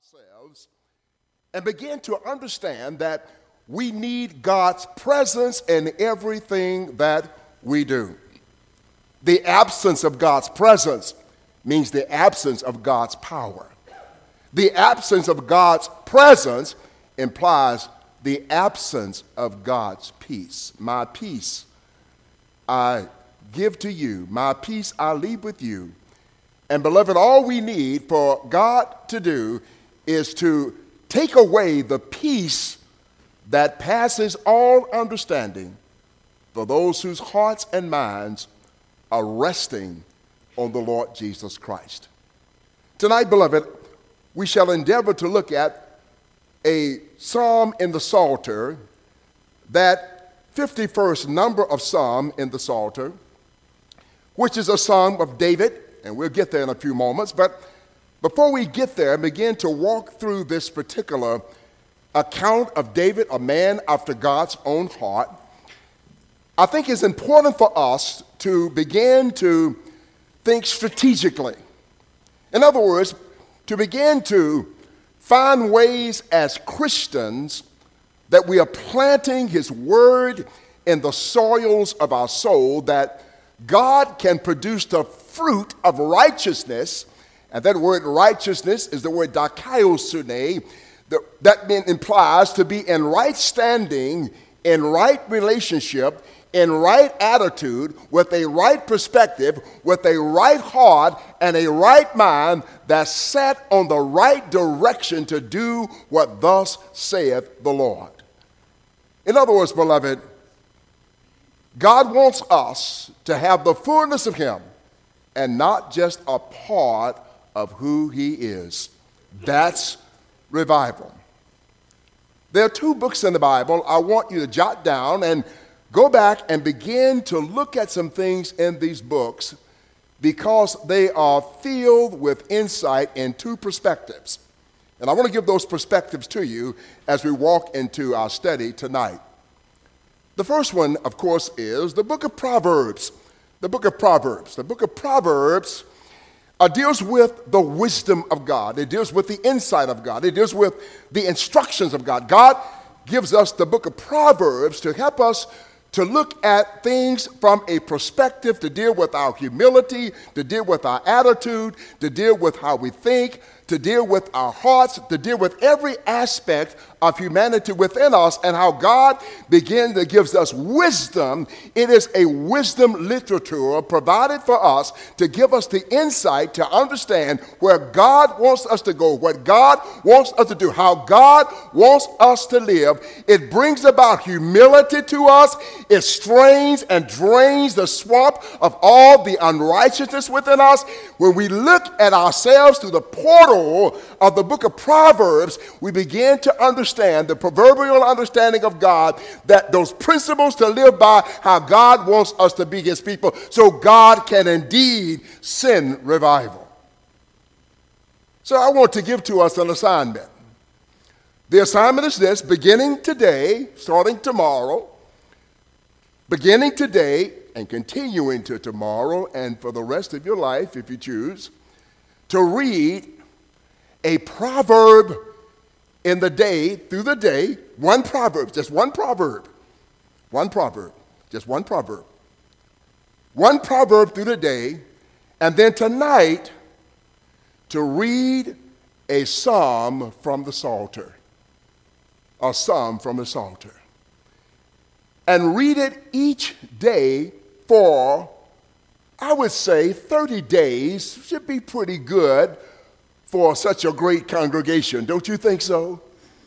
ourselves and begin to understand that we need God's presence in everything that we do. The absence of God's presence means the absence of God's power. The absence of God's presence implies the absence of God's peace. My peace I give to you. My peace I leave with you. And beloved, all we need for God to do is to take away the peace that passes all understanding for those whose hearts and minds are resting on the Lord Jesus Christ. Tonight, beloved, we shall endeavor to look at a psalm in the Psalter, that 51st number of psalm in the Psalter, which is a psalm of David, and we'll get there in a few moments. But before we get there and begin to walk through this particular account of David, a man after God's own heart, I think it's important for us to begin to think strategically. In other words, to begin to find ways as Christians that we are planting His Word in the soils of our soul, that God can produce the fruit of righteousness. And that word righteousness is the word dikaiosune, that implies to be in right standing, in right relationship, in right attitude, with a right perspective, with a right heart and a right mind that's set on the right direction to do what thus saith the Lord. In other words, beloved, God wants us to have the fullness of Him and not just a part of who He is. That's revival. There are two books in the Bible I want you to jot down and go back and begin to look at some things in these books, because they are filled with insight in two perspectives. And I want to give those perspectives to you as we walk into our study tonight. The first one, of course, is the book of Proverbs. The book of Proverbs. The book of Proverbs deals with the wisdom of God. It deals with the insight of God. It deals with the instructions of God. God gives us the book of Proverbs to help us to look at things from a perspective, to deal with our humility, to deal with our attitude, to deal with how we think, to deal with our hearts, to deal with every aspect of humanity within us, and how God begins to give us wisdom. It is a wisdom literature provided for us to give us the insight to understand where God wants us to go, what God wants us to do, how God wants us to live. It brings about humility to us. It strains and drains the swamp of all the unrighteousness within us. When we look at ourselves through the portal of the book of Proverbs, we begin to understand the proverbial understanding of God, that those principles to live by, how God wants us to be His people, so God can indeed send revival. So I want to give to us an assignment. The assignment is this: beginning today, starting tomorrow, beginning today and continuing to tomorrow and for the rest of your life, if you choose, to read a proverb in the day, through the day, one proverb, just one proverb, just one proverb. One proverb through the day, and then tonight to read a psalm from the Psalter, a psalm from the Psalter. And read it each day for, I would say, 30 days. Should be pretty good for such a great congregation. Don't you think so?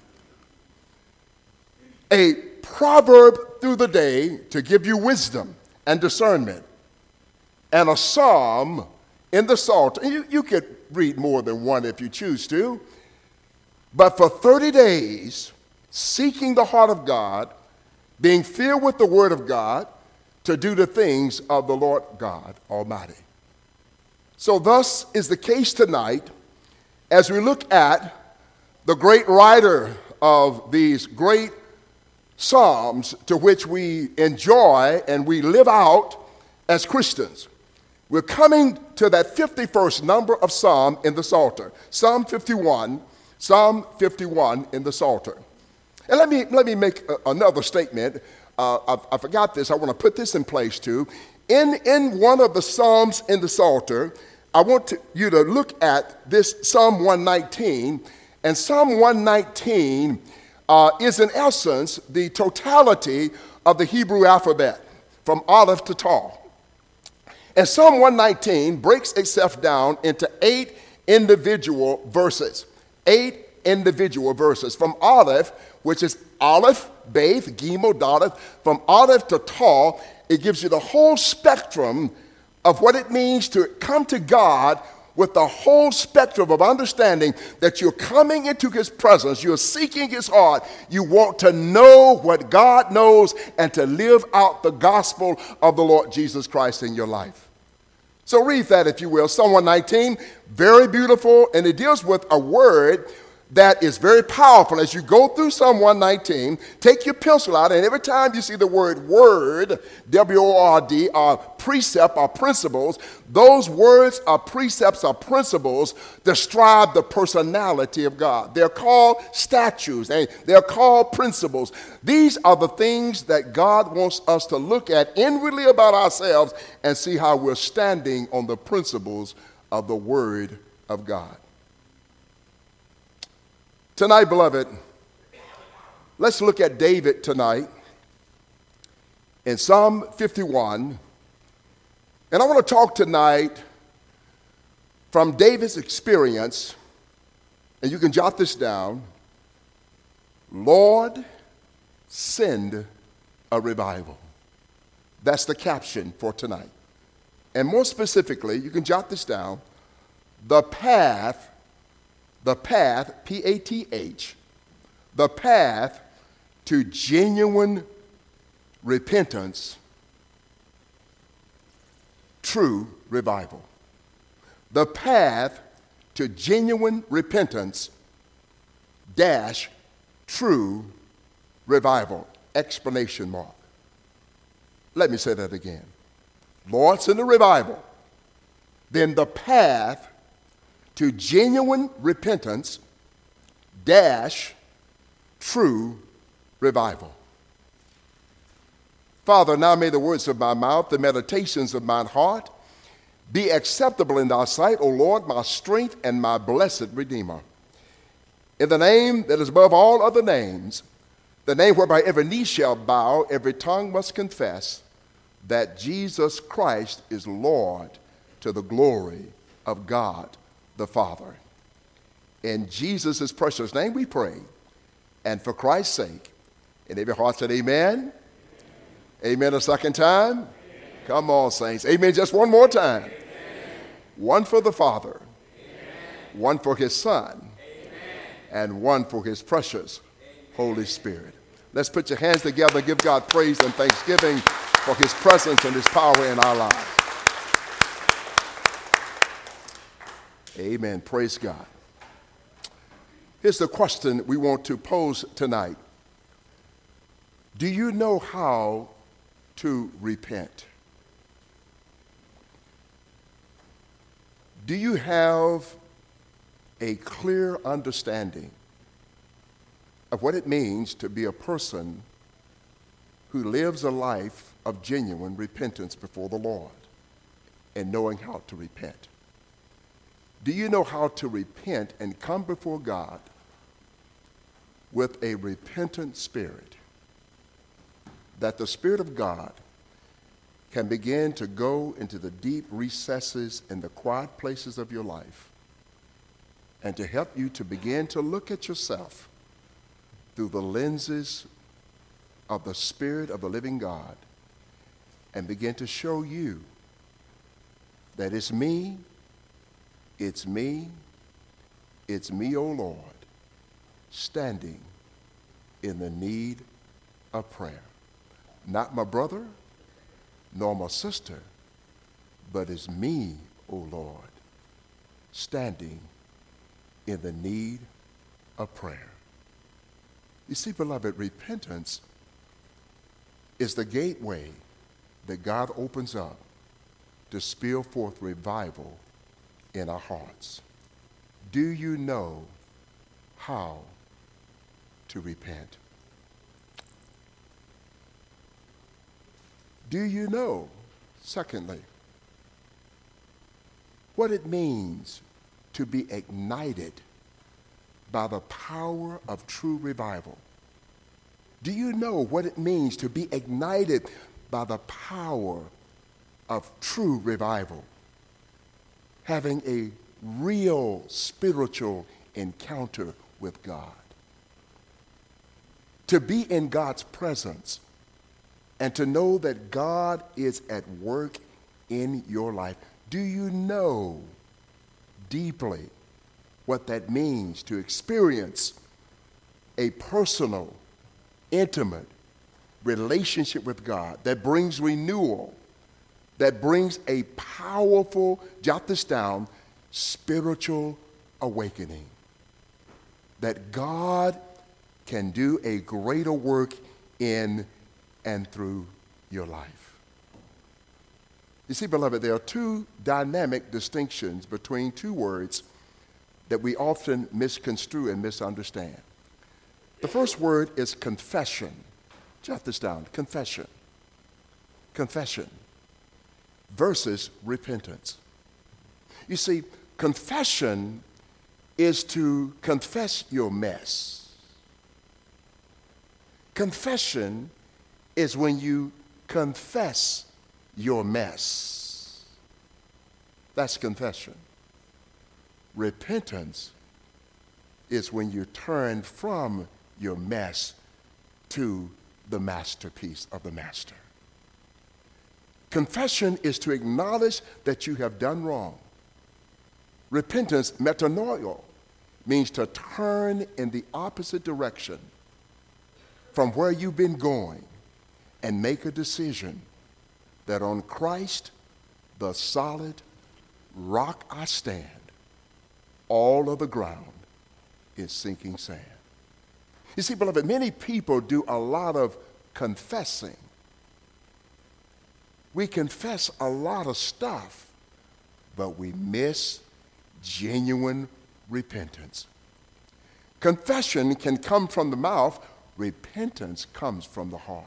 A proverb through the day to give you wisdom and discernment. And a psalm in the Psalter. You could read more than one if you choose to. But for 30 days, seeking the heart of God, being filled with the Word of God, to do the things of the Lord God Almighty. So thus is the case tonight as we look at the great writer of these great psalms to which we enjoy and we live out as Christians. We're coming to that 51st number of psalm in the Psalter, Psalm 51, Psalm 51 in the Psalter. And let me make another statement. I forgot this. I want to put this in place too. In one of the Psalms in the Psalter, I want you to look at this Psalm 119. And Psalm 119 is in essence the totality of the Hebrew alphabet from Aleph to Tav. And Psalm 119 breaks itself down into 8 individual verses. 8 individual verses. From Aleph, which is Aleph, Beth, Gimel, Dalet, from Aleph to Tav, it gives you the whole spectrum of what it means to come to God with the whole spectrum of understanding that you're coming into his presence, you're seeking his heart, you want to know what God knows and to live out the gospel of the Lord Jesus Christ in your life. So read that if you will. Psalm 119, very beautiful, and it deals with a word that is very powerful. As you go through Psalm 119, take your pencil out, and every time you see the word, W-O-R-D, or precept or principles, those words or precepts or principles describe the personality of God. They're called statutes, and they're called principles. These are the things that God wants us to look at inwardly about ourselves and see how we're standing on the principles of the Word of God. Tonight, beloved, let's look at David tonight in Psalm 51. And I want to talk tonight from David's experience, and you can jot this down. Lord, send a revival. That's the caption for tonight. And more specifically, you can jot this down. The path, P-A-T-H, the path to genuine repentance, true revival. The path to genuine repentance, dash, true revival, exclamation mark. Let me say that again. Lord, send a revival. Then the path to genuine repentance, dash, true revival. Father, now may the words of my mouth, the meditations of mine heart, be acceptable in thy sight, O Lord, my strength and my blessed Redeemer. In the name that is above all other names, the name whereby every knee shall bow, every tongue must confess that Jesus Christ is Lord, to the glory of God the Father. In Jesus' precious name we pray, and for Christ's sake. And every heart said amen. Amen a second time. Amen. Come on, saints. Amen just one more time. Amen. One for the Father. Amen. One for his Son. Amen. And one for his precious Holy Spirit. Let's put your hands together and give God praise and thanksgiving for his presence and his power in our lives. Amen. Praise God. Here's the question we want to pose tonight. Do you know how to repent? Do you have a clear understanding of what it means to be a person who lives a life of genuine repentance before the Lord and knowing how to repent? Do you know how to repent and come before God with a repentant spirit, that the Spirit of God can begin to go into the deep recesses and the quiet places of your life and to help you to begin to look at yourself through the lenses of the Spirit of the living God and begin to show you that it's me, O Lord, standing in the need of prayer. Not my brother, nor my sister, but it's me, O Lord, standing in the need of prayer. You see, beloved, repentance is the gateway that God opens up to spill forth revival in our hearts. Do you know how to repent. Do you know, secondly, what it means to be ignited by the power of true revival? Do you know what it means to be ignited by the power of true revival? Having a real spiritual encounter with God. To be in God's presence and to know that God is at work in your life. Do you know deeply what that means to experience a personal, intimate relationship with God that brings renewal, that brings a powerful, jot this down, spiritual awakening? That God can do a greater work in and through your life. You see, beloved, there are two dynamic distinctions between two words that we often misconstrue and misunderstand. The first word is confession. Jot this down, confession. Confession versus repentance. You see, confession is to confess your mess. Confession is when you confess your mess. That's confession. Repentance is when you turn from your mess to the masterpiece of the master. Confession is to acknowledge that you have done wrong. Repentance, metanoia, means to turn in the opposite direction from where you've been going and make a decision that on Christ, the solid rock I stand, all of the ground is sinking sand. You see, beloved, many people do a lot of confessing. We confess a lot of stuff, but we miss genuine repentance. Confession can come from the mouth. Repentance comes from the heart.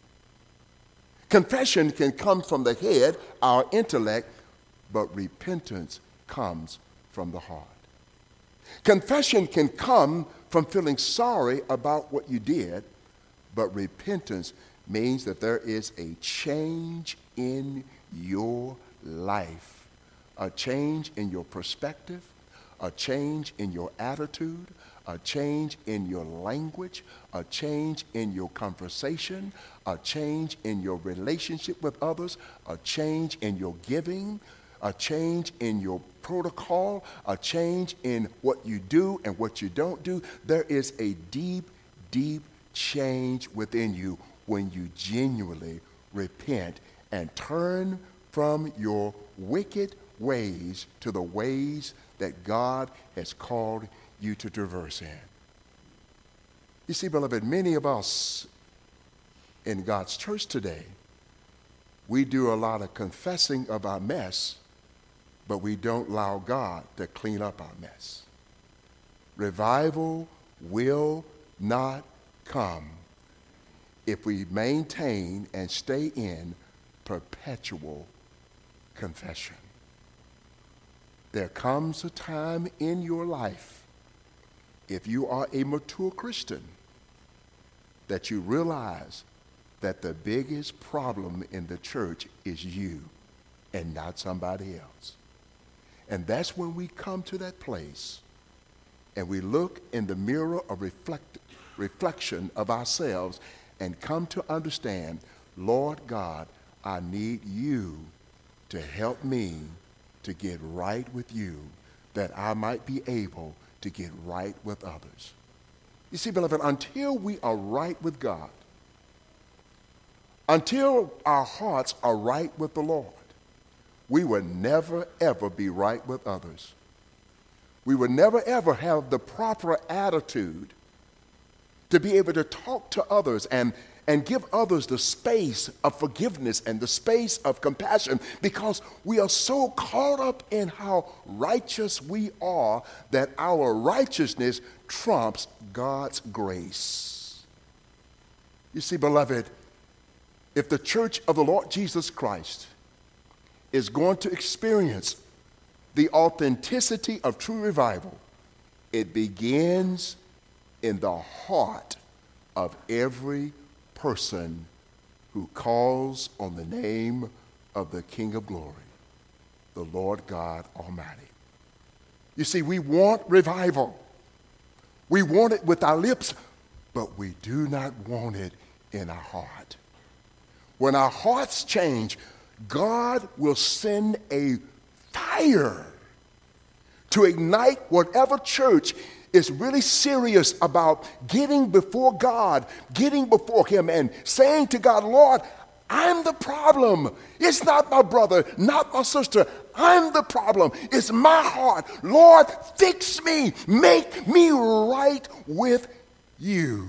Confession can come from the head, our intellect, but repentance comes from the heart. Confession can come from feeling sorry about what you did, but repentance means that there is a change in your life, a change in your perspective, a change in your attitude, a change in your language, a change in your conversation, a change in your relationship with others, a change in your giving, a change in your protocol, a change in what you do and what you don't do. There is a deep, deep change within you when you genuinely repent and turn from your wicked ways to the ways that God has called you to traverse in. You see, beloved, many of us in God's church today, we do a lot of confessing of our mess, but we don't allow God to clean up our mess. Revival will not come if we maintain and stay in perpetual confession. There comes a time in your life, if you are a mature Christian, that you realize that the biggest problem in the church is you and not somebody else. And that's when we come to that place and we look in the mirror of reflection of ourselves and come to understand, Lord God, I need you to help me to get right with you, that I might be able to get right with others. You see, beloved, until we are right with God, until our hearts are right with the Lord, we will never, ever be right with others. We will never, ever have the proper attitude to be able to talk to others and and give others the space of forgiveness and the space of compassion, because we are so caught up in how righteous we are that our righteousness trumps God's grace. You see, beloved, if the church of the Lord Jesus Christ is going to experience the authenticity of true revival, it begins in the heart of every person who calls on the name of the King of Glory, the Lord God Almighty. You see, we want revival. We want it with our lips, but we do not want it in our heart. When our hearts change, God will send a fire to ignite whatever church is really serious about getting before God, getting before Him and saying to God, Lord, I'm the problem. It's not my brother, not my sister. I'm the problem. It's my heart. Lord, fix me. Make me right with you.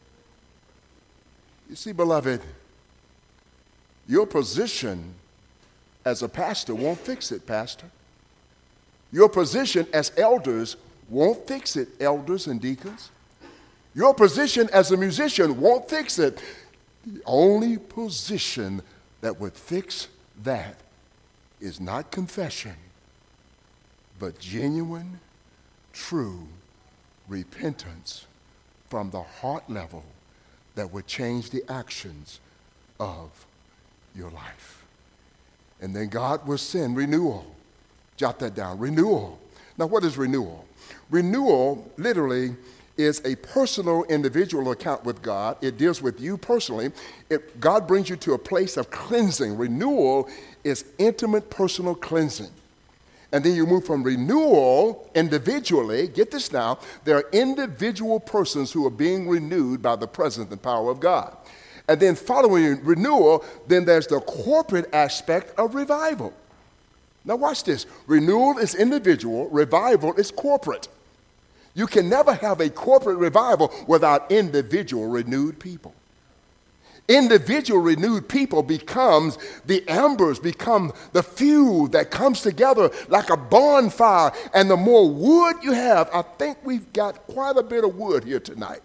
You see, beloved, your position as a pastor won't fix it, pastor. Your position as elders won't fix it, elders and deacons. Your position as a musician won't fix it. The only position that would fix that is not confession, but genuine, true repentance from the heart level that would change the actions of your life. And then God will send renewal. Jot that down, renewal. Now, what is renewal? Renewal literally is a personal, individual account with God. It deals with you personally. God brings you to a place of cleansing. Renewal is intimate, personal cleansing. And then you move from renewal individually. Get this now. There are individual persons who are being renewed by the presence and power of God. And then following renewal, then there's the corporate aspect of revival. Now watch this. Renewal is individual. Revival is corporate. You can never have a corporate revival without individual renewed people. Individual renewed people becomes the embers, become the fuel that comes together like a bonfire. And the more wood you have, I think we've got quite a bit of wood here tonight.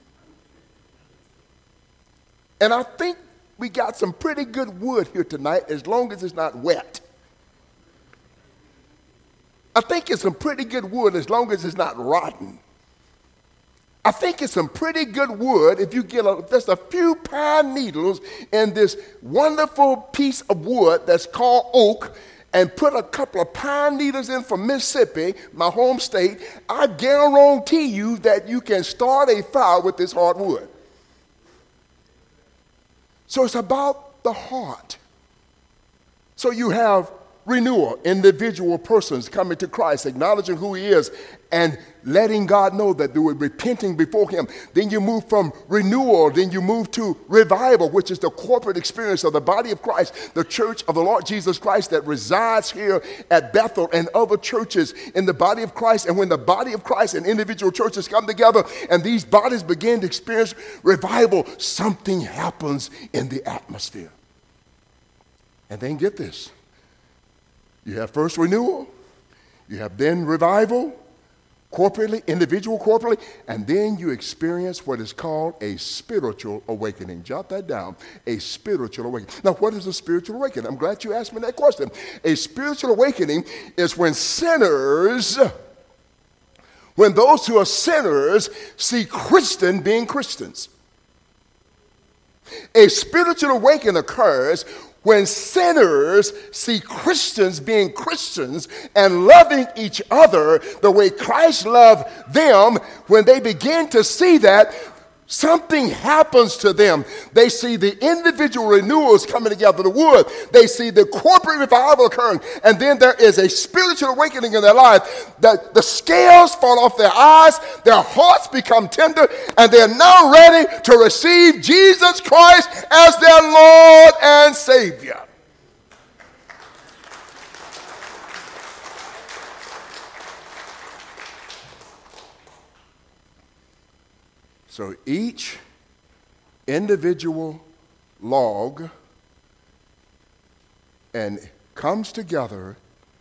And I think we got some pretty good wood here tonight as long as it's not wet. I think it's some pretty good wood as long as it's not rotten. I think it's some pretty good wood if you get just a few pine needles in this wonderful piece of wood that's called oak, and put a couple of pine needles in from Mississippi, my home state. I guarantee you that you can start a fire with this hardwood. So it's about the heart. So you have renewal, individual persons coming to Christ, acknowledging who He is, and letting God know that they were repenting before Him. Then you move from renewal, then you move to revival, which is the corporate experience of the body of Christ, the church of the Lord Jesus Christ that resides here at Bethel and other churches in the body of Christ. And when the body of Christ and individual churches come together and these bodies begin to experience revival, something happens in the atmosphere. And then get this. You have first renewal, you have then revival, corporately, individual corporately, and then you experience what is called a spiritual awakening. Jot that down, a spiritual awakening. Now, what is a spiritual awakening? I'm glad you asked me that question. A spiritual awakening is when those who are sinners see Christians being Christians. A spiritual awakening occurs when sinners see Christians being Christians and loving each other the way Christ loved them. When they begin to see that, something happens to them. They see the individual renewals coming together, the wood. They see the corporate revival occurring. And then there is a spiritual awakening in their life. That the scales fall off their eyes, their hearts become tender, and they're now ready to receive Jesus Christ as their Lord and Savior. So each individual log and comes together,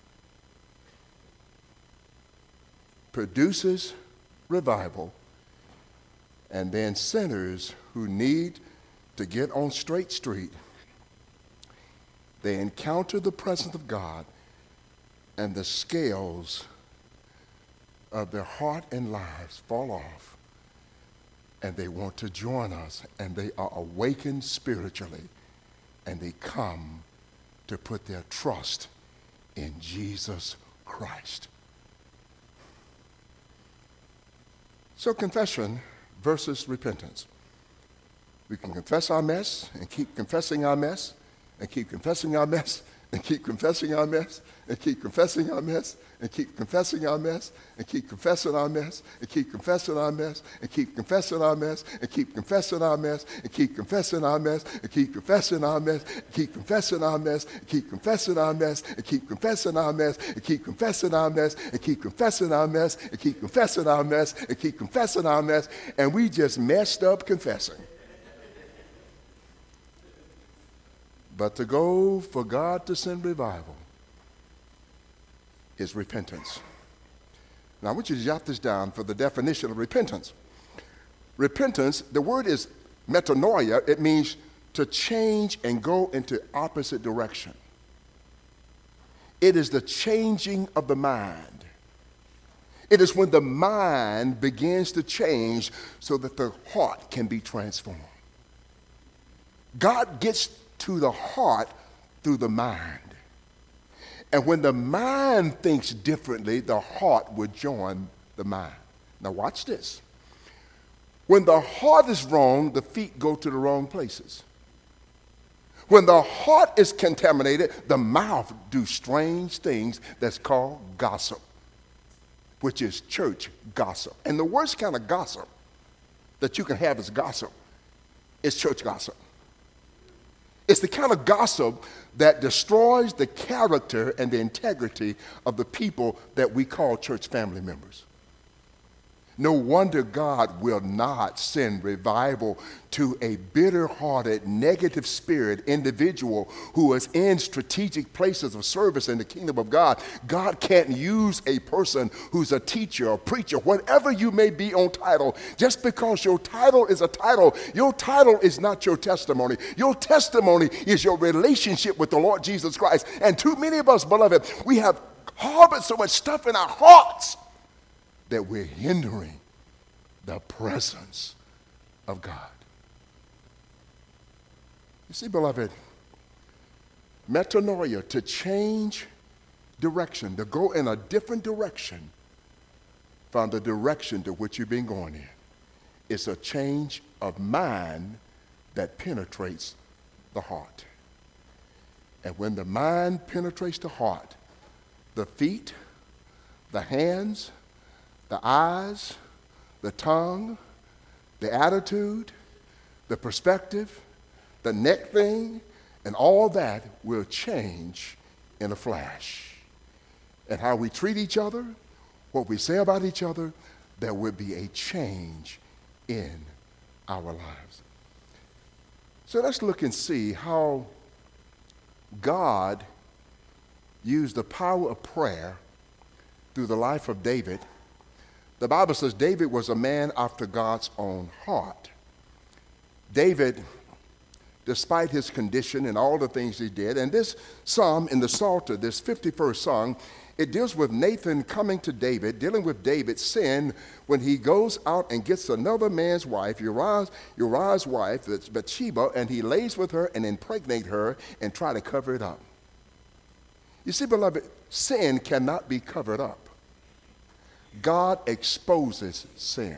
produces revival, and then sinners who need to get on straight street, they encounter the presence of God, and the scales of their heart and lives fall off, and they want to join us, and they are awakened spiritually, and they come to put their trust in Jesus Christ. So confession versus repentance. We can confess our mess and keep confessing our mess and keep confessing our mess and keep confessing our mess and keep confessing our mess and keep confessing our mess and keep confessing our mess and keep confessing our mess and keep confessing our mess and keep confessing our mess and keep confessing our mess and keep confessing our mess and keep confessing our mess and keep confessing our mess and keep confessing our mess and keep confessing our mess and keep confessing our mess and keep confessing our mess and keep confessing our mess, and we just messed up confessing. But to go for God to send revival is repentance. Now I want you to jot this down for the definition of repentance. Repentance, the word is metanoia. It means to change and go into opposite direction. It is the changing of the mind. It is when the mind begins to change so that the heart can be transformed. God gets to the heart through the mind. And when the mind thinks differently, the heart will join the mind. Now watch this. When the heart is wrong, the feet go to the wrong places. When the heart is contaminated, the mouth do strange things that's called gossip, which is church gossip. And the worst kind of gossip that you can have as gossip is church gossip. It's the kind of gossip that destroys the character and the integrity of the people that we call church family members. No wonder God will not send revival to a bitter-hearted, negative spirit individual who is in strategic places of service in the kingdom of God. God can't use a person who's a teacher, a preacher, whatever you may be on title. Just because your title is a title, your title is not your testimony. Your testimony is your relationship with the Lord Jesus Christ. And too many of us, beloved, we have harbored so much stuff in our hearts that we're hindering the presence of God. You see, beloved, metanoia, to change direction, to go in a different direction from the direction to which you've been going in. It's a change of mind that penetrates the heart. And when the mind penetrates the heart, the feet, the hands, the eyes, the tongue, the attitude, the perspective, the neck thing, and all that will change in a flash. And how we treat each other, what we say about each other, there will be a change in our lives. So let's look and see how God used the power of prayer through the life of David. The Bible says David was a man after God's own heart. David, despite his condition and all the things he did, and this psalm in the Psalter, this 51st song, it deals with Nathan coming to David, dealing with David's sin when he goes out and gets another man's wife, Uriah's wife, that's Bathsheba, and he lays with her and impregnate her and try to cover it up. You see, beloved, sin cannot be covered up. God exposes sin.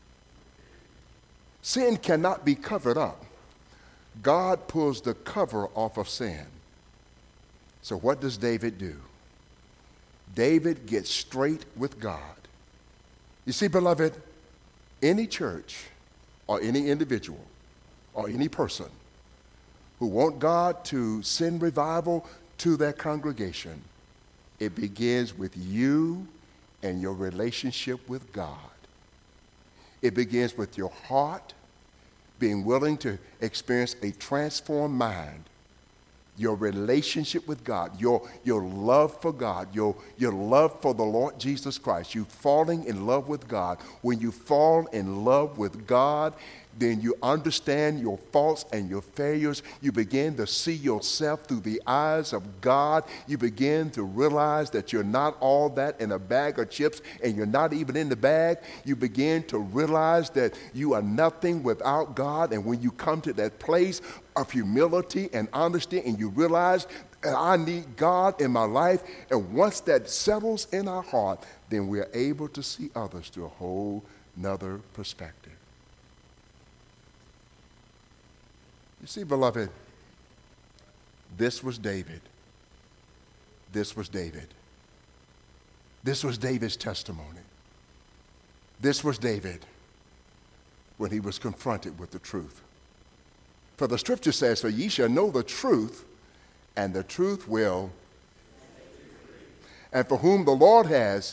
Sin cannot be covered up. God pulls the cover off of sin. So what does David do? David gets straight with God. You see, beloved, any church or any individual or any person who want God to send revival to their congregation, it begins with you and your relationship with God. It begins with your heart being willing to experience a transformed mind, your relationship with God, your love for God, your love for the Lord Jesus Christ, you falling in love with God. When you fall in love with God, then you understand your faults and your failures. You begin to see yourself through the eyes of God. You begin to realize that you're not all that in a bag of chips, and you're not even in the bag. You begin to realize that you are nothing without God. And when you come to that place of humility and honesty, and you realize that I need God in my life, and once that settles in our heart, then we are able to see others through a whole nother perspective. You see, beloved, this was David. This was David. This was David's testimony. This was David when he was confronted with the truth. For the scripture says, "For ye shall know the truth, and the truth will." And for whom the Lord has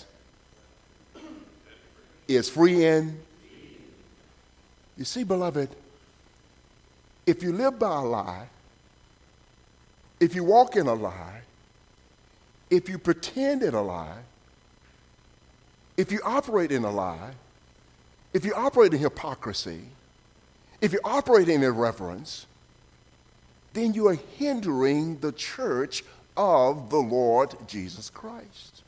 is free in. You see, beloved, if you live by a lie, if you walk in a lie, if you pretend in a lie, if you operate in a lie, if you operate in hypocrisy, if you operate in irreverence, then you are hindering the church of the Lord Jesus Christ.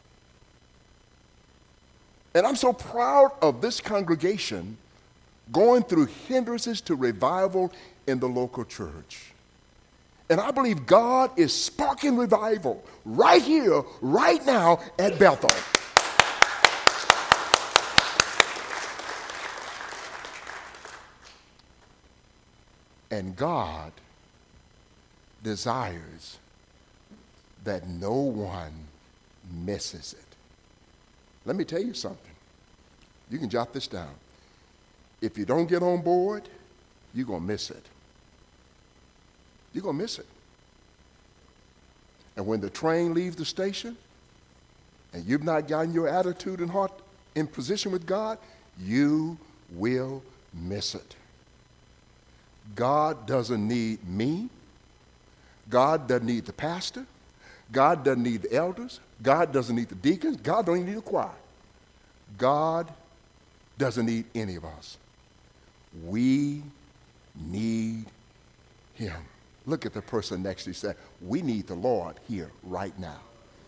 And I'm so proud of this congregation going through hindrances to revival in the local church. And I believe God is sparking revival right here, right now at Bethel. And God desires that no one misses it. Let me tell you something. You can jot this down. If you don't get on board, you're going to miss it. You're going to miss it. And when the train leaves the station and you've not gotten your attitude and heart in position with God, you will miss it. God doesn't need me. God doesn't need the pastor. God doesn't need the elders. God doesn't need the deacons. God don't even need the choir. God doesn't need any of us. We need him. Look at the person next to you and say, we need the Lord here right now.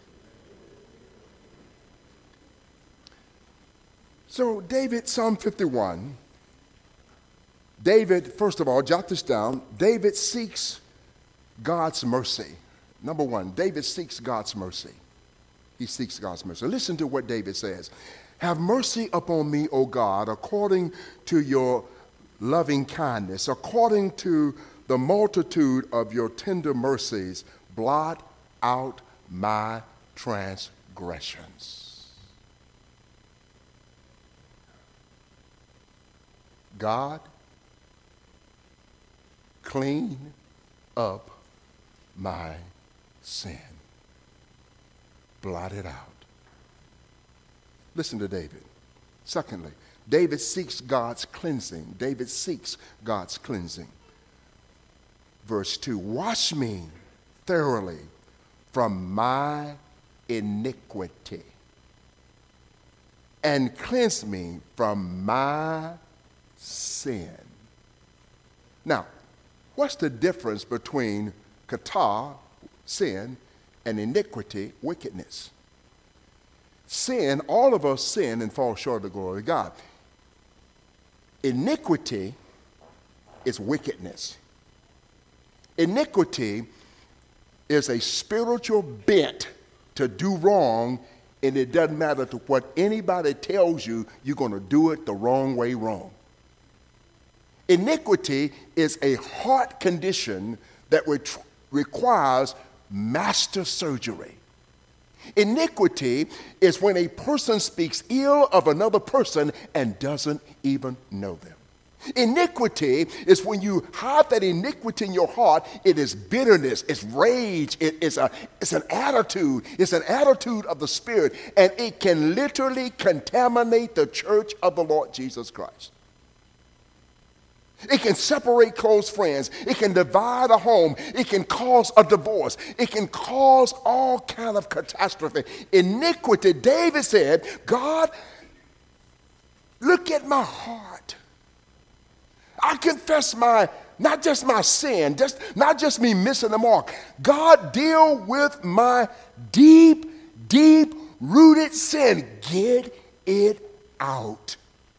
So David, Psalm 51, David, first of all, jot this down, David seeks God's mercy. Number one, David seeks God's mercy. He seeks God's mercy. Listen to what David says. Have mercy upon me, O God, according to your loving kindness, according to the multitude of your tender mercies, blot out my transgressions. God, clean up my sin. Blot it out. Listen to David. Secondly, David seeks God's cleansing. David seeks God's cleansing. Verse 2, wash me thoroughly from my iniquity and cleanse me from my sin. Now, what's the difference between kata, sin, and iniquity, wickedness? Sin, all of us sin and fall short of the glory of God. Iniquity is wickedness. Iniquity is a spiritual bent to do wrong, and it doesn't matter to what anybody tells you, you're going to do it the wrong way wrong. Iniquity is a heart condition that requires master surgery. Iniquity is when a person speaks ill of another person and doesn't even know them. Iniquity is when you hide that iniquity in your heart. It is bitterness, it's rage, it's an attitude. It's an attitude of the Spirit, and it can literally contaminate the church of the Lord Jesus Christ. It can separate close friends. It can divide a home. It can cause a divorce. It can cause all kind of catastrophe. Iniquity. David said, God, look at my heart. I confess not just my sin, not just me missing the mark. God, deal with my deep, deep rooted sin. Get it out.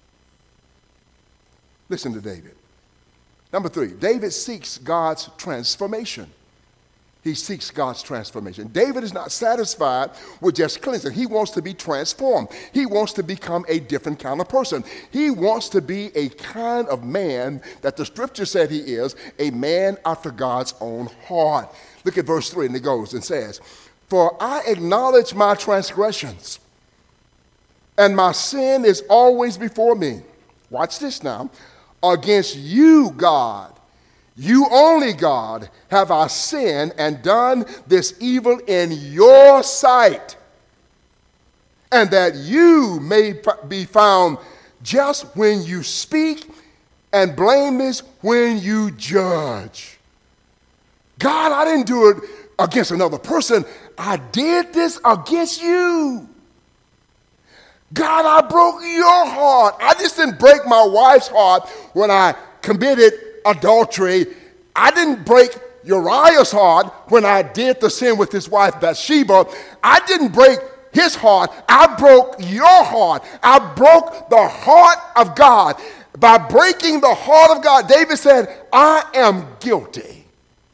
Listen to David. Number 3, David seeks God's transformation. He seeks God's transformation. David is not satisfied with just cleansing. He wants to be transformed. He wants to become a different kind of person. He wants to be a kind of man that the scripture said he is, a man after God's own heart. Look at verse 3, and it goes and says, "For I acknowledge my transgressions, and my sin is always before me." Watch this now. "Against you, God, you only, God, have I sinned and done this evil in your sight, and that you may be found just when you speak and blameless when you judge." God, I didn't do it against another person. I did this against you. God, I broke your heart. I just didn't break my wife's heart when I committed adultery. I didn't break Uriah's heart when I did the sin with his wife Bathsheba. I didn't break his heart. I broke your heart. I broke the heart of God. By breaking the heart of God, David said, I am guilty.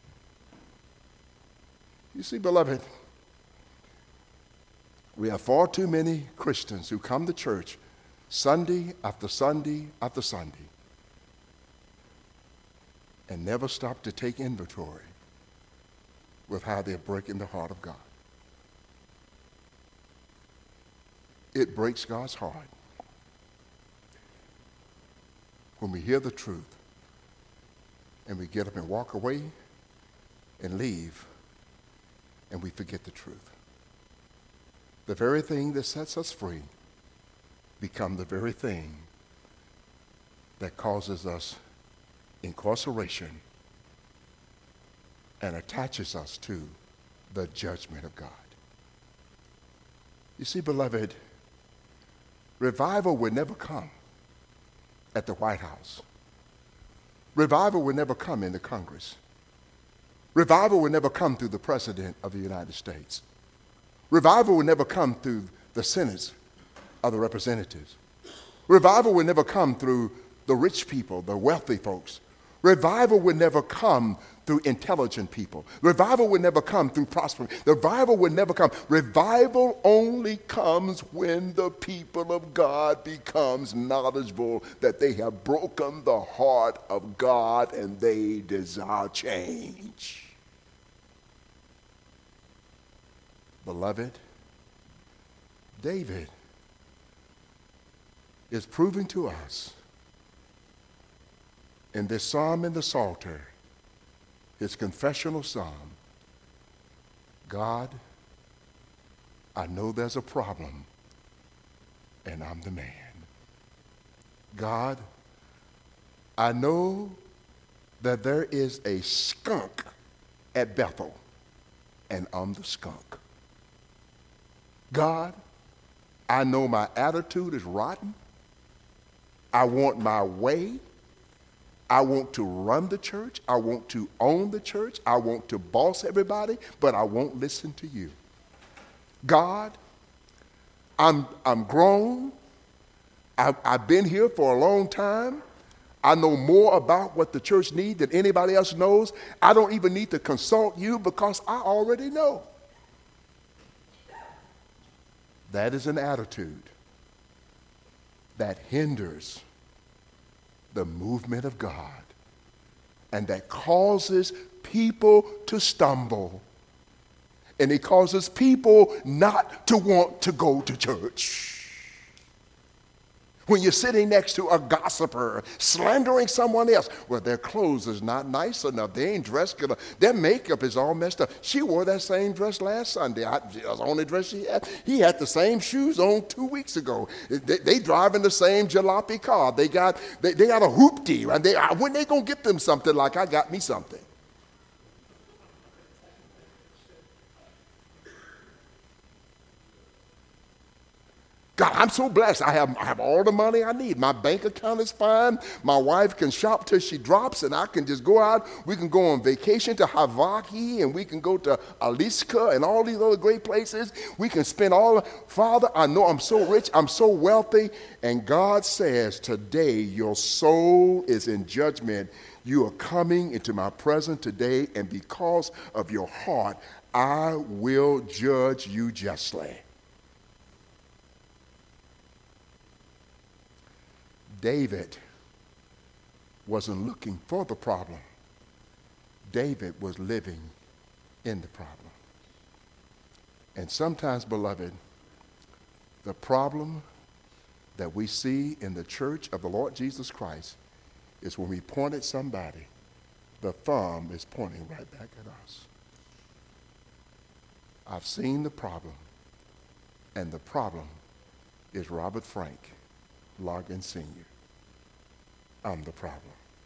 You see, beloved, we have far too many Christians who come to church Sunday after Sunday after Sunday and never stop to take inventory with how they're breaking the heart of God. It breaks God's heart when we hear the truth and we get up and walk away and leave and we forget the truth. The very thing that sets us free become the very thing that causes us incarceration and attaches us to the judgment of God. You see, beloved, revival will never come at the White House. Revival will never come in the Congress. Revival will never come through the President of the United States. Revival will never come through the Senate of the representatives. Revival will never come through the rich people, the wealthy folks. Revival will never come through intelligent people. Revival will never come through prosperity. Revival will never come. Revival only comes when the people of God becomes knowledgeable that they have broken the heart of God and they desire change. Beloved, David is proving to us in this psalm in the Psalter, his confessional psalm, God, I know there's a problem, and I'm the man. God, I know that there is a skunk at Bethel, and I'm the skunk. God, I know my attitude is rotten. I want my way. I want to run the church. I want to own the church. I want to boss everybody, but I won't listen to you. God, I'm grown. I've been here for a long time. I know more about what the church needs than anybody else knows. I don't even need to consult you because I already know. That is an attitude that hinders the movement of God and that causes people to stumble and it causes people not to want to go to church. When you're sitting next to a gossiper, slandering someone else, well, their clothes is not nice enough. They ain't dressed good enough. Their makeup is all messed up. She wore that same dress last Sunday. It was the only dress she had. He had the same shoes on 2 weeks ago. They driving the same jalopy car. They got a hoopty. And when they gonna get them something like I got me something? God, I'm so blessed. I have all the money I need. My bank account is fine. My wife can shop till she drops, and I can just go out. We can go on vacation to Hawaii, and we can go to Alaska and all these other great places. We can spend all. Father, I know I'm so rich. I'm so wealthy. And God says, today your soul is in judgment. You are coming into my presence today, and because of your heart, I will judge you justly. David wasn't looking for the problem. David was living in the problem. And sometimes, beloved, the problem that we see in the church of the Lord Jesus Christ is when we point at somebody, the thumb is pointing right back at us. I've seen the problem, and the problem is Robert Frank Logan Sr. I'm the problem.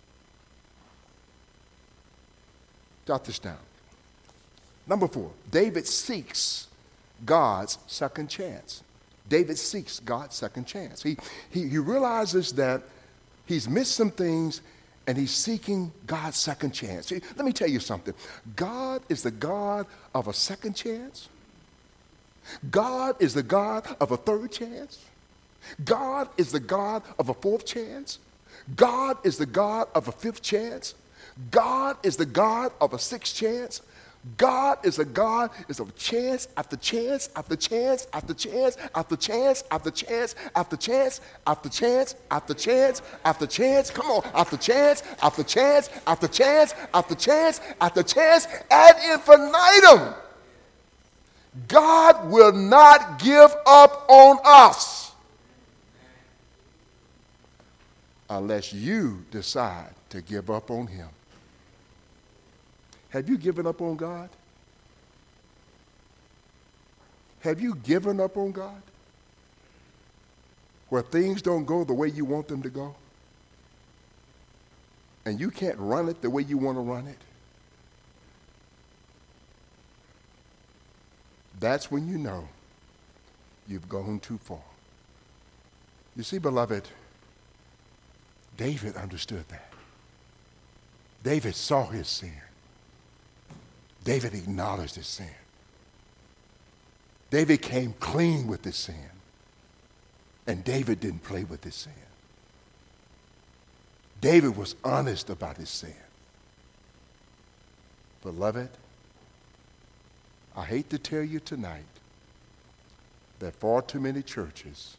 Jot this down. Number 4, David seeks God's second chance. David seeks God's second chance. He realizes that he's missed some things, and he's seeking God's second chance. See, let me tell you something. God is the God of a second chance. God is the God of a third chance. God is the God of a fourth chance. God is the God of a fifth chance. God is the God of a sixth chance. God is a God of chance after chance after chance after chance after chance after chance after chance after chance after chance after chance. Come on, after chance after chance after chance after chance after chance ad infinitum. God will not give up on us unless you decide to give up on him. Have you given up on God? Have you given up on God? Where things don't go the way you want them to go? And you can't run it the way you want to run it? That's when you know you've gone too far. You see, beloved, David understood that. David saw his sin. David acknowledged his sin. David came clean with his sin. And David didn't play with his sin. David was honest about his sin. Beloved, I hate to tell you tonight that far too many churches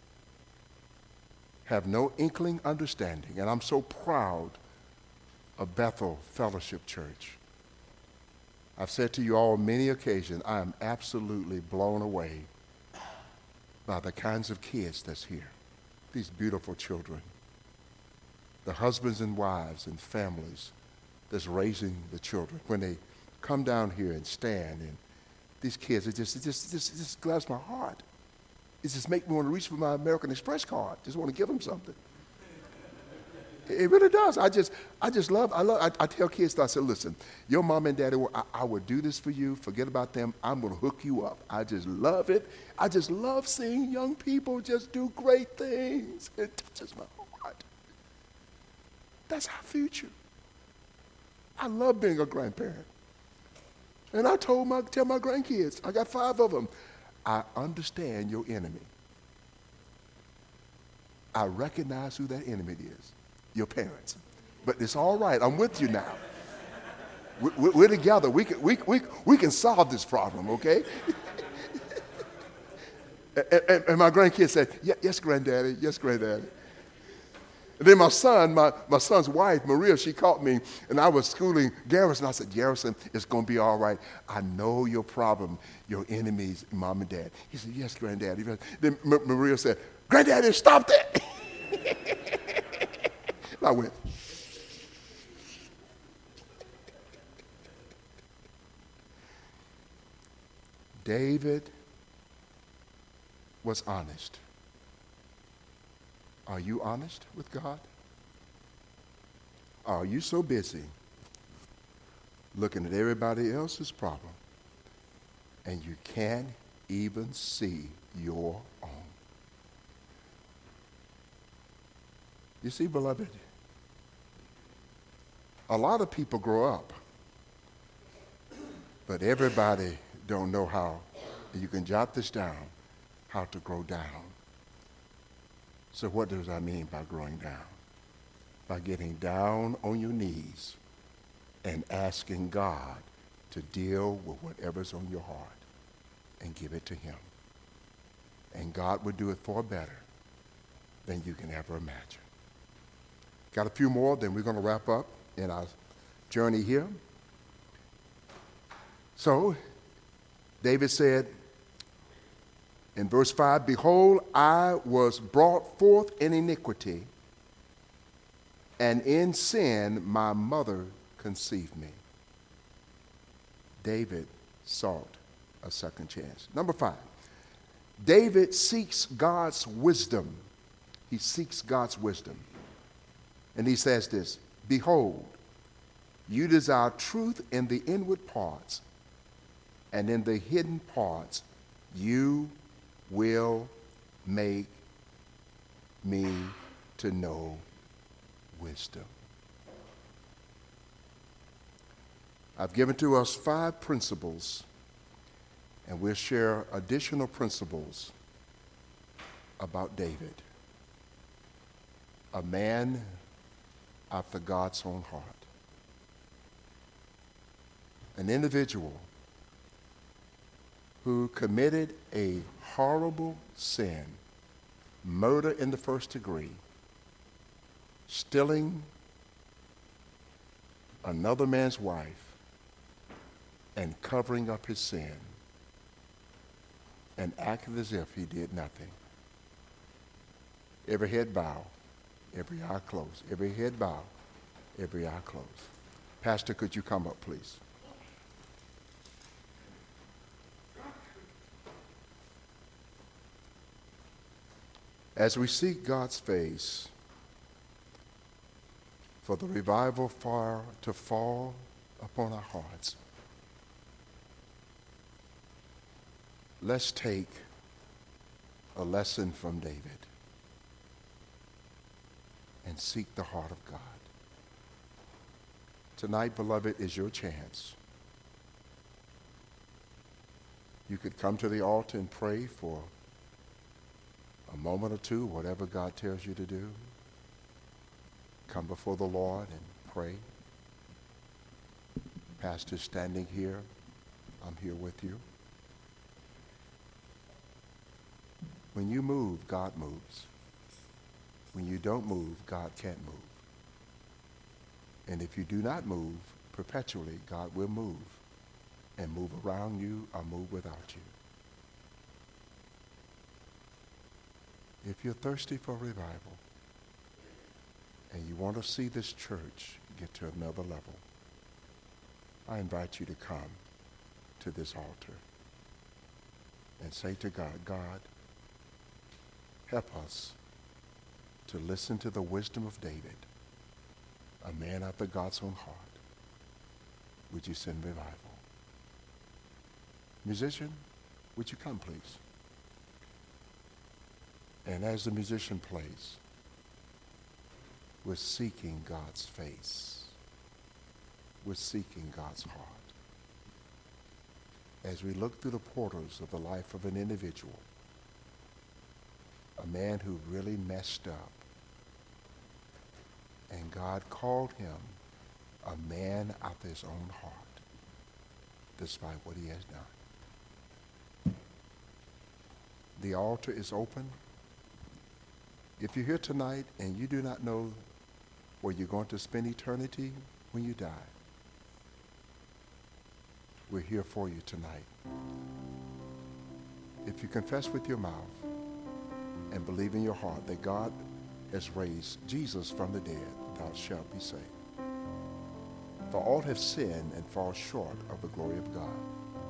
have no inkling understanding, and I'm so proud of Bethel Fellowship Church. I've said to you all on many occasions, I am absolutely blown away by the kinds of kids that's here, these beautiful children, the husbands and wives and families that's raising the children. When they come down here and stand, and these kids, it just grabs my heart. It just makes me want to reach for my American Express card. Just want to give them something. It really does. I tell kids, I said, listen, your mom and daddy, I would do this for you. Forget about them. I'm going to hook you up. I just love it. I just love seeing young people just do great things. It touches my heart. That's our future. I love being a grandparent. And I tell my grandkids, I got 5 of them, I understand your enemy. I recognize who that enemy is. Your parents. But it's all right. I'm with you now. We're together. We can solve this problem, okay? and my grandkids said, yes, granddaddy. Yes, granddaddy. And then my son's wife, Maria, she called me, and I was schooling Garrison. I said, Garrison, it's going to be all right. I know your problem, your enemies, mom and dad. He said, yes, granddaddy. Then Maria said, granddaddy, stop that. I went, David was honest. Are you honest with God? Are you so busy looking at everybody else's problem and you can't even see your own? You see, beloved, a lot of people grow up, but everybody don't know how, you can jot this down, how to grow down. So what does that mean by growing down? By getting down on your knees and asking God to deal with whatever's on your heart and give it to him. And God will do it far better than you can ever imagine. Got a few more, then we're going to wrap up in our journey here. So, David said in verse 5, behold, I was brought forth in iniquity, and in sin my mother conceived me. David sought a second chance. Number 5, David seeks God's wisdom. He seeks God's wisdom. And he says this, behold, you desire truth in the inward parts, and in the hidden parts you will make me to know wisdom. I've given to us 5 principles, and we'll share additional principles about David, a man after God's own heart, an individual who committed a horrible sin, murder in the first degree, stealing another man's wife, and covering up his sin, and acted as if he did nothing. Every head bow, every eye closed. Every head bow, every eye closed. Pastor, could you come up, please? As we seek God's face for the revival fire to fall upon our hearts, let's take a lesson from David and seek the heart of God. Tonight, beloved, is your chance. You could come to the altar and pray for a moment or two, whatever God tells you to do. Come before the Lord and pray. Pastor's standing here. I'm here with you. When you move, God moves. When you don't move, God can't move. And if you do not move perpetually, God will move and move around you or move without you. If you're thirsty for revival and you want to see this church get to another level, I invite you to come to this altar and say to God, God, help us to listen to the wisdom of David, a man after God's own heart. Would you send revival? Musician, would you come, please? And as the musician plays, we're seeking God's face. We're seeking God's heart. As we look through the portals of the life of an individual, a man who really messed up, and God called him a man after his own heart, despite what he has done. The altar is open. If you're here tonight and you do not know where you're going to spend eternity when you die, we're here for you tonight. If you confess with your mouth and believe in your heart that God has raised Jesus from the dead, thou shalt be saved. For all have sinned and fall short of the glory of God.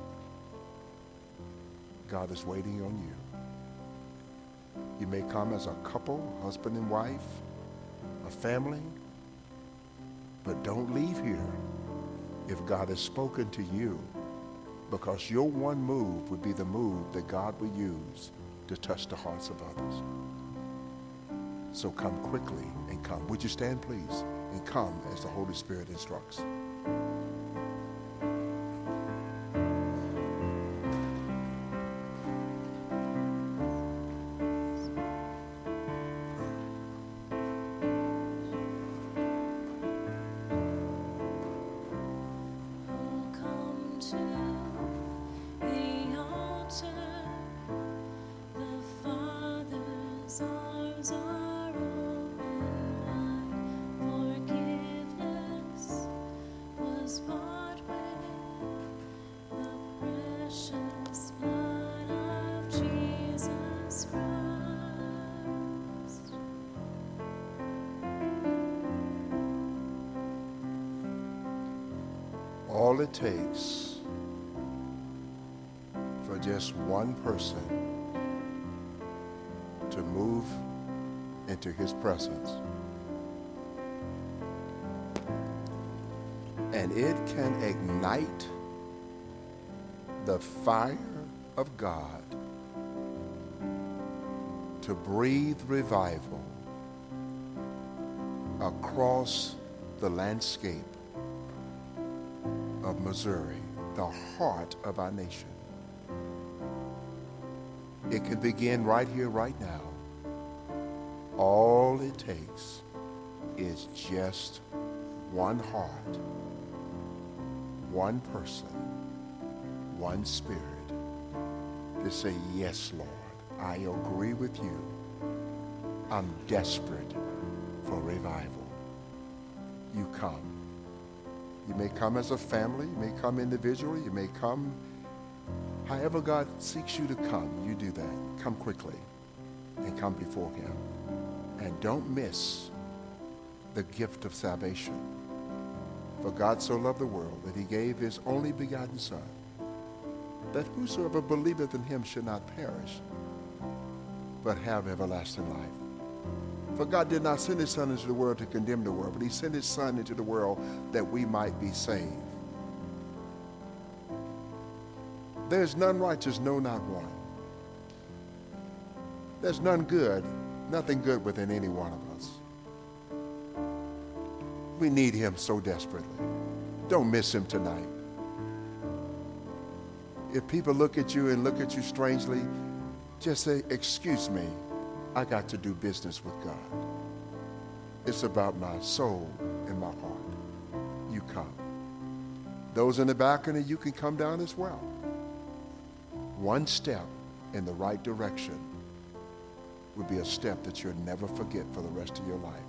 God is waiting on you. You may come as a couple, husband and wife, a family, but don't leave here if God has spoken to you, because your one move would be the move that God will use to touch the hearts of others. So come quickly and come. Would you stand, please, and come as the Holy Spirit instructs. All it takes for just one person to move into his presence, and it can ignite the fire of God to breathe revival across the landscape of Missouri, the heart of our nation. It can begin right here, right now. All it takes is just one heart, one person, one spirit to say, yes, Lord, I agree with you. I'm desperate for revival. You come. You may come as a family, you may come individually, you may come however God seeks you to come. You do that. Come quickly and come before him. And don't miss the gift of salvation. For God so loved the world that he gave his only begotten Son, that whosoever believeth in him should not perish, but have everlasting life. For God did not send his Son into the world to condemn the world, but he sent his Son into the world that we might be saved. There is none righteous, no, not one. There's none good, nothing good within any one of us. We need him so desperately. Don't miss him tonight. If people look at you and look at you strangely, just say, excuse me, I got to do business with God. It's about my soul and my heart. You come. Those in the balcony, you can come down as well. One step in the right direction would be a step that you'll never forget for the rest of your life.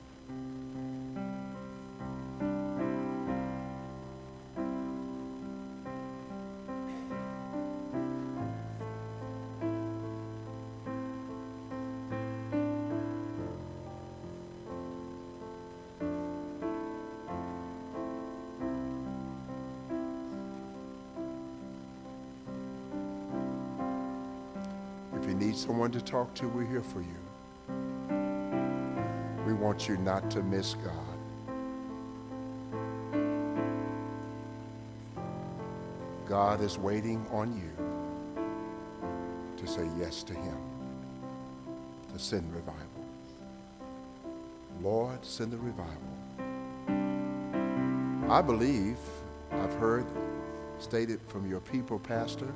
If you need someone to talk to, we're here for you. We want you not to miss God. God is waiting on you to say yes to him, to send revival. Lord, send the revival. I believe, I've heard stated from your people, Pastor,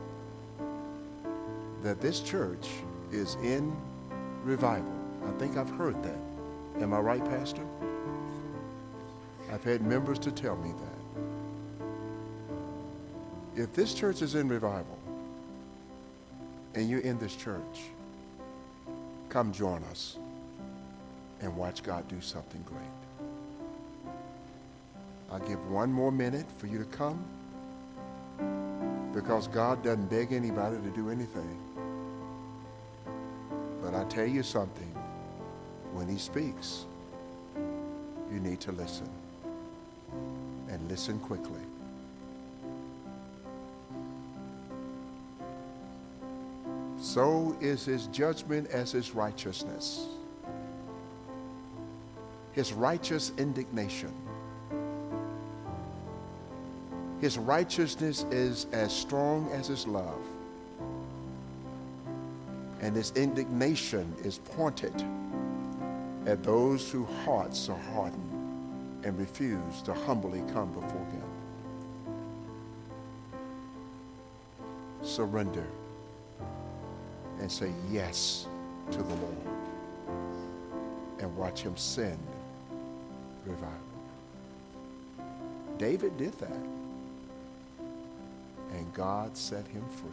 that this church is in revival. I think I've heard that. Am I right, Pastor? I've had members to tell me that. If this church is in revival and you're in this church, come join us and watch God do something great. I'll give one more minute for you to come, because God doesn't beg anybody to do anything. But I tell you something, when he speaks, you need to listen, and listen quickly. So is his judgment as his righteousness. His righteous indignation. His righteousness is as strong as his love. And his indignation is pointed at those whose hearts are hardened and refuse to humbly come before him. Surrender and say yes to the Lord, and watch him send revival. David did that, and God set him free.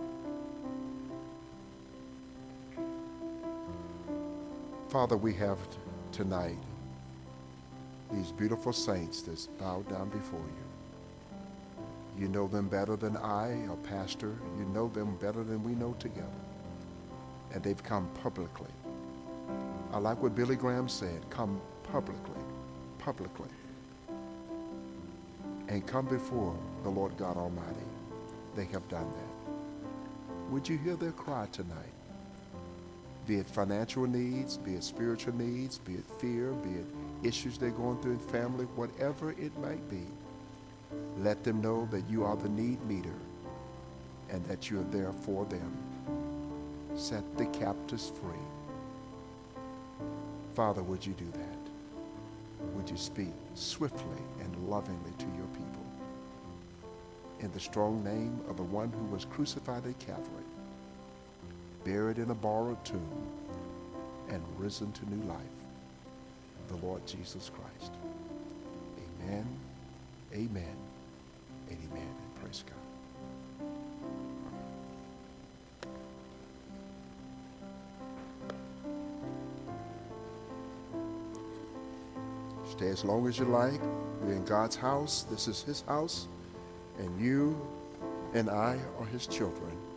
Father, we have tonight these beautiful saints that's bowed down before you. You know them better than I, a pastor. You know them better than we know together. And they've come publicly. I like what Billy Graham said, come publicly, and come before the Lord God Almighty. They have done that. Would you hear their cry tonight? Be it financial needs, be it spiritual needs, be it fear, be it issues they're going through in family, whatever it might be. Let them know that you are the need meter and that you are there for them. Set the captives free. Father, would you do that? Would you speak swiftly and lovingly to your people? In the strong name of the one who was crucified at Calvary, buried in a borrowed tomb, and risen to new life, the Lord Jesus Christ. Amen, amen, and amen, and praise God. Stay as long as you like. We're in God's house. This is his house, and you and I are his children.